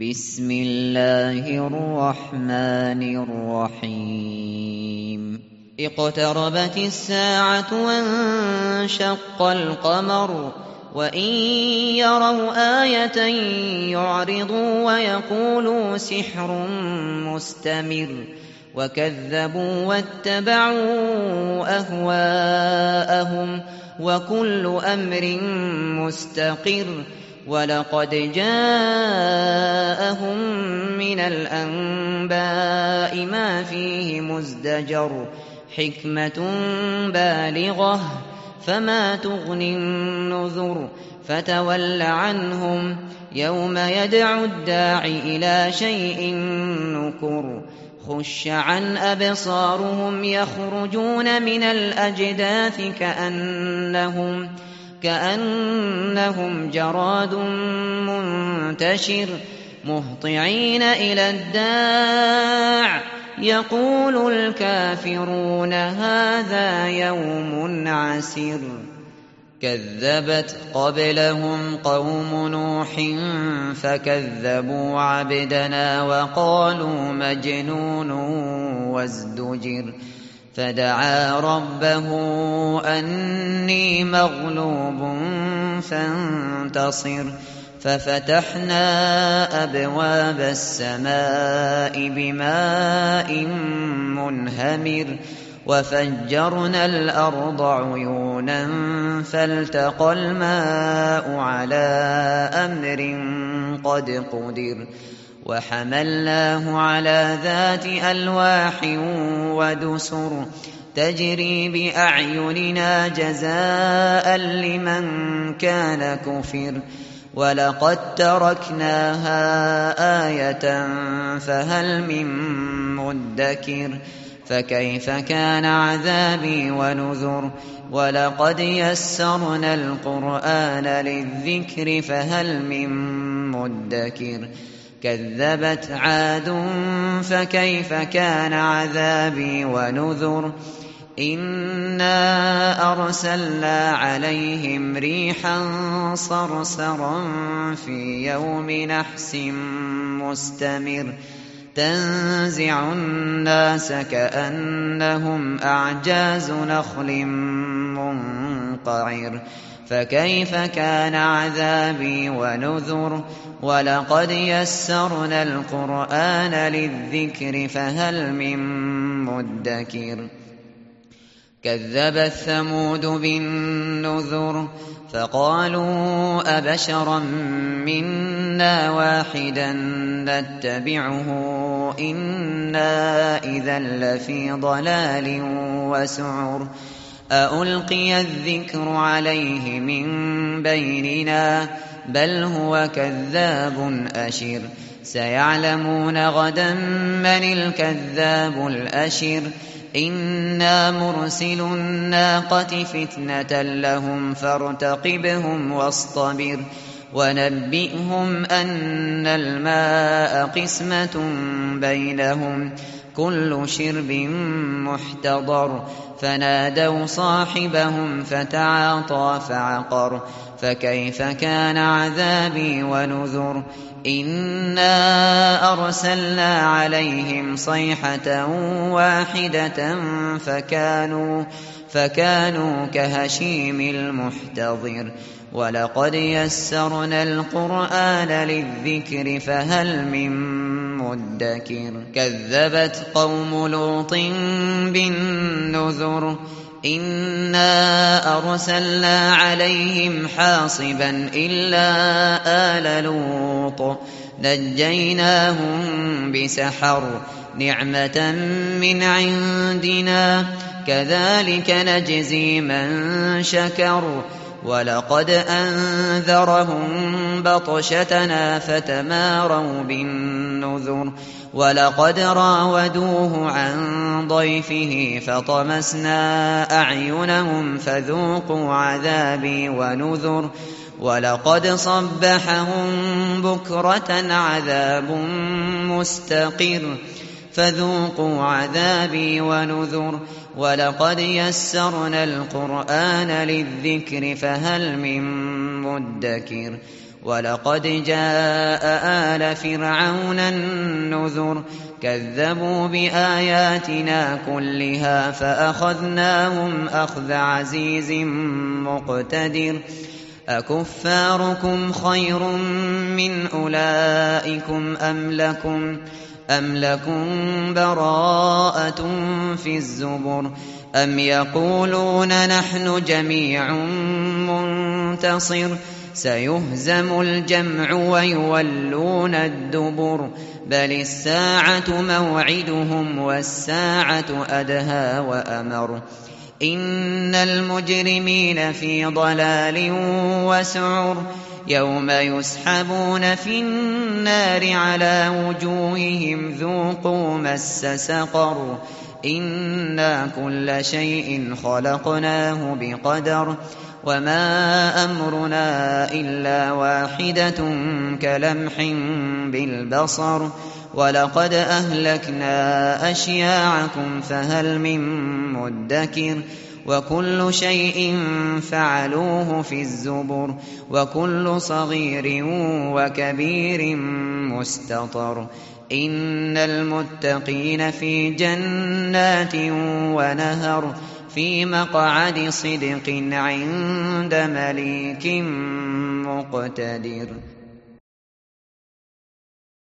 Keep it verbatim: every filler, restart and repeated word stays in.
بسم الله الرحمن الرحيم اقتربت الساعة وانشق القمر وإن يروا آية يعرضوا ويقولوا سحر مستمر وكذبوا واتبعوا أهواءهم وكل أمر مستقر ولقد جاءهم من الأنباء ما فيه مزدجر حكمة بالغة فما تغني النذر فتول عنهم يوم يدعو الداع إلى شيء نكر خش عن أبصارهم يخرجون من الأجداث كأنهم كأنهم جراد منتشر مهطعين إلى الداع يقول الكافرون هذا يوم عسر كذبت قبلهم قوم نوح فكذبوا عبدنا وقالوا مجنون وازدجر فدعا ربه أني مغلوب فانتصر ففتحنا أبواب السماء بماء منهمر وفجرنا الأرض عيونا فالتقى الماء على أمر قد قدر وحملناه على ذات ألواح ودسر تجري بأعيننا جزاء لمن كان كفر ولقد تركناها آية فهل من مدكر فكيف كان عذابي ونذر ولقد يسرنا القرآن للذكر فهل من مدكر كذبت عاد فكيف كان عذابي ونذر إنا أرسلنا عليهم ريحا صرصرا في يوم نحس مستمر تنزع الناس كأنهم أعجاز نخل منقعر فكيف كان عذابي ونذر ولقد يسرنا القرآن للذكر فهل من مدكر كذبت ثمود بالنذر فقالوا أبشرا منا واحدا نتبعه إنا إذا لفي ضلال وسعر أألقي الذكر عليه من بيننا بل هو كذاب أشر سيعلمون غدا من الكذاب الأشر إنا مرسل الناقة فتنة لهم فارتقبهم واصطبر ونبئهم أن الماء قسمة بينهم كل شرب محتضر فنادوا صاحبهم فتعاطى فعقر فكيف كان عذابي ونذر إنا أرسلنا عليهم صيحة واحدة فكانوا, فكانوا كهشيم المحتضر ولقد يسرنا القرآن للذكر فهل من مدكر كذبت قوم لوط بالنذر إنا أرسلنا عليهم حاصبا إلا آل لوط نجيناهم بسحر نعمة من عندنا كذلك نجزي من شكر ولقد أنذرهم بطشتنا فتماروا بالنذر ولقد راودوه عن ضيفه فطمسنا أعينهم فذوقوا عذابي ونذر ولقد صبحهم بكرة عذاب مستقر فذوقوا عذابي ونذر ولقد يسرنا القرآن للذكر فهل من مدكر ولقد جاء آل فرعون النذر كذبوا بآياتنا كلها فأخذناهم أخذ عزيز مقتدر أكفاركم خير من أولئكم أم لكم أم لكم براءة في الزبر أم يقولون نحن جميع منتصر سيهزم الجمع ويولون الدبر بل الساعة موعدهم والساعة أدهى وأمر إن المجرمين في ضلال وسعر يوم يسحبون في النار على وجوههم ذوقوا مس سقر إنا كل شيء خلقناه بقدر وما أمرنا إلا واحدة كلمح بالبصر ولقد أهلكنا أشياعكم فهل من مدكر وكل شيء فعلوه في الزبر وكل صغير وكبير مستطر إن المتقين في جنات ونهر في مقعد صدق عند مليك مقتدر.